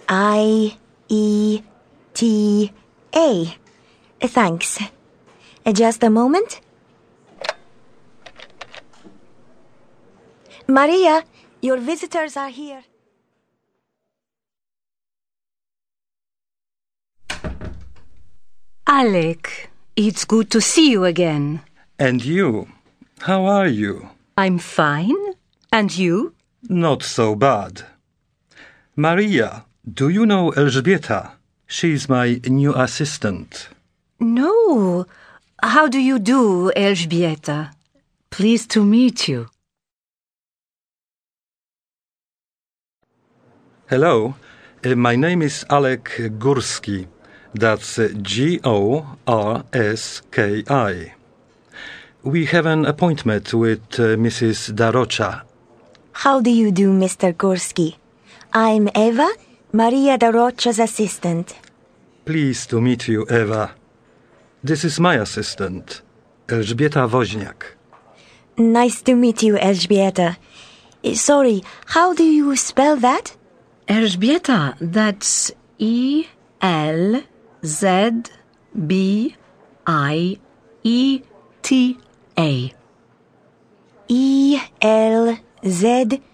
I-E-T-A. Thanks. Just a moment. Maria, your visitors are here. Alec, it's good to see you again. And you? How are you? I'm fine. And you? Not so bad. Maria, do you know Elżbieta? She's my new assistant. No. How do you do, Elżbieta? Pleased to meet you. Hello, my name is Alek Górski. That's G-O-R-S-K-I. We have an appointment with Mrs. Darocha. How do you do, Mr. Górski? I'm Eva, Maria Darocha's assistant. Pleased to meet you, Eva. This is my assistant, Elżbieta Woźniak. Nice to meet you, Elżbieta. Sorry, how do you spell that? Elżbieta, that's E-L-Z-B-I-E-T-A. E-L-Z-B-I-E-T-A.